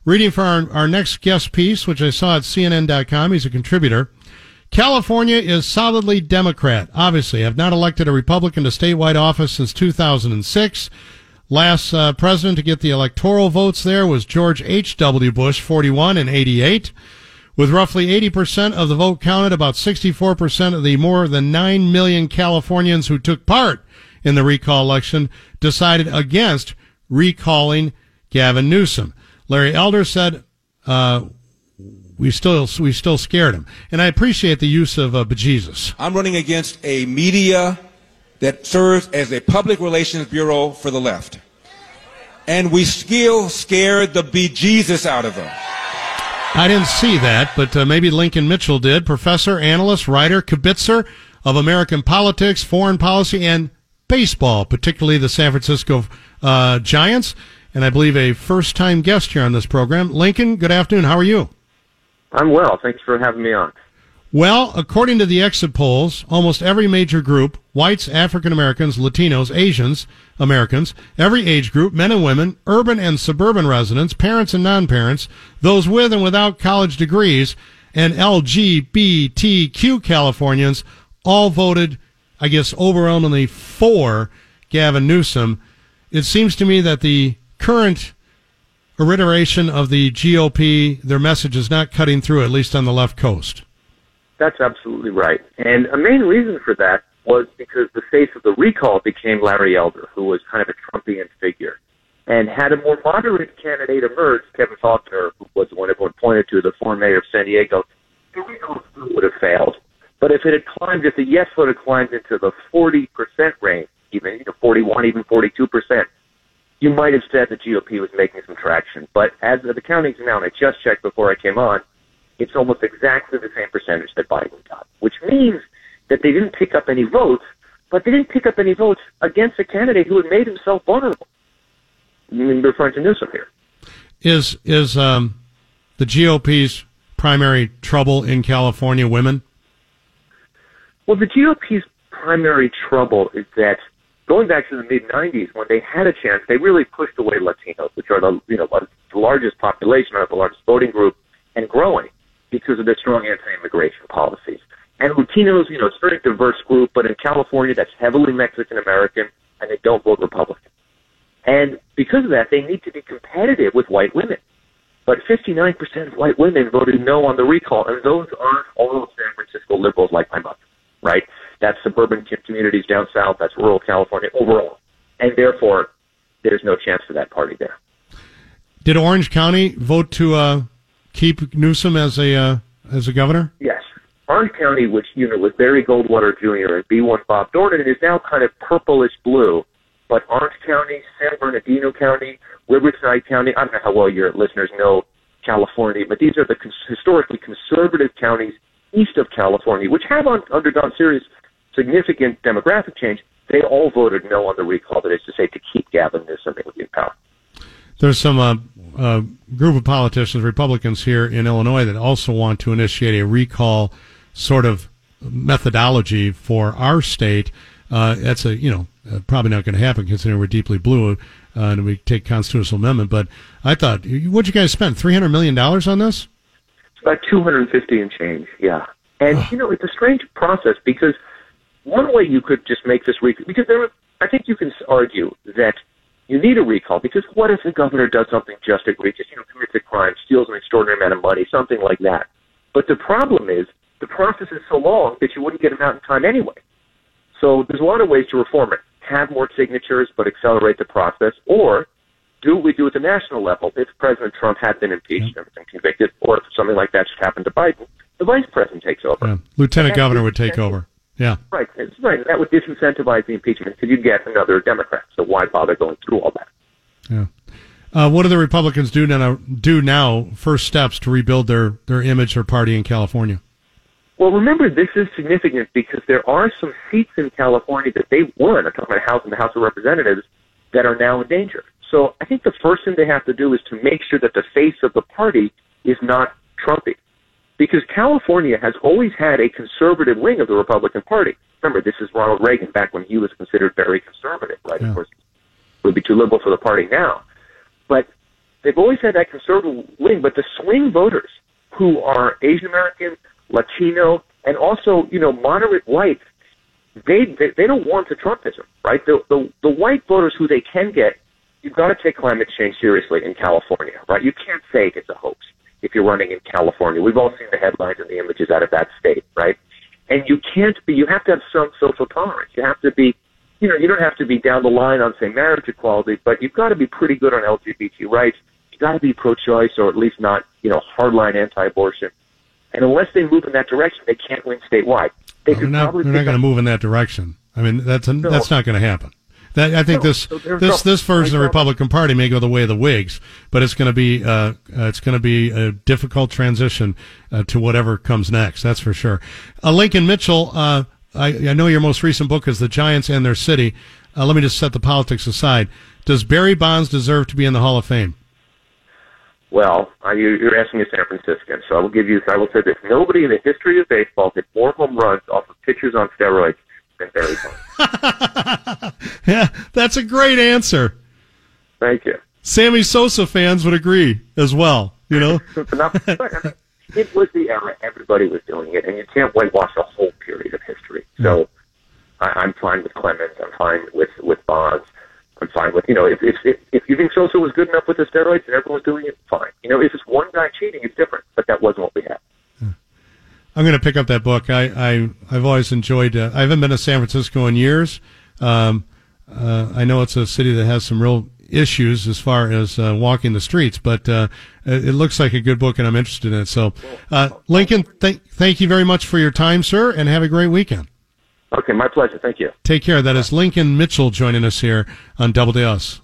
Reading for our next guest piece, which I saw at CNN.com. He's a contributor. California is solidly Democrat. Obviously, have not elected a Republican to statewide office since 2006. Last president to get the electoral votes there was George H.W. Bush, 41 and 88. With roughly 80% of the vote counted, about 64% of the more than 9 million Californians who took part in the recall election decided against recalling Gavin Newsom. Larry Elder said, we still scared him. And I appreciate the use of bejesus. I'm running against a media that serves as a public relations bureau for the left. And we still scared the bejesus out of them. I didn't see that, but maybe Lincoln Mitchell did. Professor, analyst, writer, kibitzer of American politics, foreign policy, and baseball, particularly the San Francisco Giants. And I believe a first-time guest here on this program. Lincoln, good afternoon. How are you? I'm well. Thanks for having me on. Well, according to the exit polls, almost every major group, whites, African Americans, Latinos, Asians, Americans, every age group, men and women, urban and suburban residents, parents and non-parents, those with and without college degrees, and LGBTQ Californians all voted, I guess, overwhelmingly for Gavin Newsom. It seems to me that the current iteration of the GOP, their message is not cutting through, at least on the left coast. That's absolutely right. And a main reason for that was because the face of the recall became Larry Elder, who was kind of a Trumpian figure. And had a more moderate candidate emerged, Kevin Faulconer, who was the one everyone pointed to, the former mayor of San Diego, the recall would have failed. But if the yes vote had climbed into the 40% range, even 41, even 42%, you might have said the GOP was making some traction. But as the counting's now, and I just checked before I came on, it's almost exactly the same percentage that Biden got, which means that they didn't pick up any votes, but they didn't pick up any votes against a candidate who had made himself vulnerable. I'm referring to Newsom here. Is the GOP's primary trouble in California women? Well, the GOP's primary trouble is that going back to the mid-'90s, when they had a chance, they really pushed away Latinos, which are the largest population, are the largest voting group, and growing because of their strong anti-immigration policies. And Latinos, it's a very diverse group, but in California, that's heavily Mexican-American, and they don't vote Republican. And because of that, they need to be competitive with white women. But 59% of white women voted no on the recall, and those aren't all San Francisco liberals like my mother, right? That's suburban communities down south, that's rural California overall. And therefore, there's no chance for that party there. Did Orange County vote to keep Newsom as a governor? Yes. Orange County, which was Barry Goldwater Jr. and B1 Bob Dornan, is now kind of purplish blue. But Orange County, San Bernardino County, Riverside County, I don't know how well your listeners know California, but these are the historically conservative counties east of California, which have undergone significant demographic change. They all voted no on the recall, that is to say, to keep Gavin Newsom in power. There's some group of politicians, Republicans here in Illinois, that also want to initiate a recall sort of methodology for our state. That's probably not going to happen considering we're deeply blue and we take constitutional amendment. But I thought, what'd you guys spend? $300 million on this? It's about 250 and change, yeah. And, it's a strange process because one way you could just make this recall, because I think you can argue that you need a recall, because what if the governor does something just egregious, commits a crime, steals an extraordinary amount of money, something like that. But the problem is the process is so long that you wouldn't get him out in time anyway. So there's a lot of ways to reform it. Have more signatures but accelerate the process, or do what we do at the national level. If President Trump had been impeached and been convicted, or if something like that just happened to Biden, the vice president takes over. Yeah. Lieutenant governor would take over. Yeah. Right. It's right. That would disincentivize the impeachment because you'd get another Democrat. So why bother going through all that? Yeah. What do the Republicans do now? First steps to rebuild their image or party in California? Well, remember, this is significant because there are some seats in California that they won. I'm talking about House and the House of Representatives that are now in danger. So I think the first thing they have to do is to make sure that the face of the party is not Trumpy. Because California has always had a conservative wing of the Republican Party. Remember, this is Ronald Reagan back when he was considered very conservative, right? Yeah. Of course, it would be too liberal for the party now. But they've always had that conservative wing, but the swing voters who are Asian American, Latino, and also, moderate whites, they don't want to Trumpism, right? The white voters who they can get, you've got to take climate change seriously in California, right? You can't say it's a hoax if you're running in California. We've all seen the headlines and the images out of that state, right? And you have to have some social tolerance. You have to be, you don't have to be down the line on, say, marriage equality, but you've got to be pretty good on LGBT rights. You've got to be pro-choice or at least not, hardline anti-abortion. And unless they move in that direction, they can't win statewide. They're not going to move in that direction. I mean, that's not going to happen. I think this version of the Republican Party may go the way of the Whigs, but it's going to be a difficult transition to whatever comes next. That's for sure. Lincoln Mitchell, I know your most recent book is The Giants and Their City. Let me just set the politics aside. Does Barry Bonds deserve to be in the Hall of Fame? Well, you're asking a San Franciscan, so I will say this. Nobody in the history of baseball hit more home runs off of pitchers on steroids than Barry Bonds. Yeah, that's a great answer. Thank you. Sammy Sosa fans would agree as well, It was the era. Everybody was doing it, and you can't whitewash a whole period of history. So I'm fine with Clemens. I'm fine with Bonds. I'm fine with, if you think Sosa was good enough with the steroids and everyone was doing it, fine. If it's one guy cheating, it's different, but that wasn't what we had. I'm going to pick up that book. I've always enjoyed, I haven't been to San Francisco in years. I know it's a city that has some real issues as far as walking the streets, but it looks like a good book and I'm interested in it. So, Lincoln, thank you very much for your time, sir, and have a great weekend. Okay, my pleasure. Thank you. Take care. That is Lincoln Mitchell joining us here on Double Dose.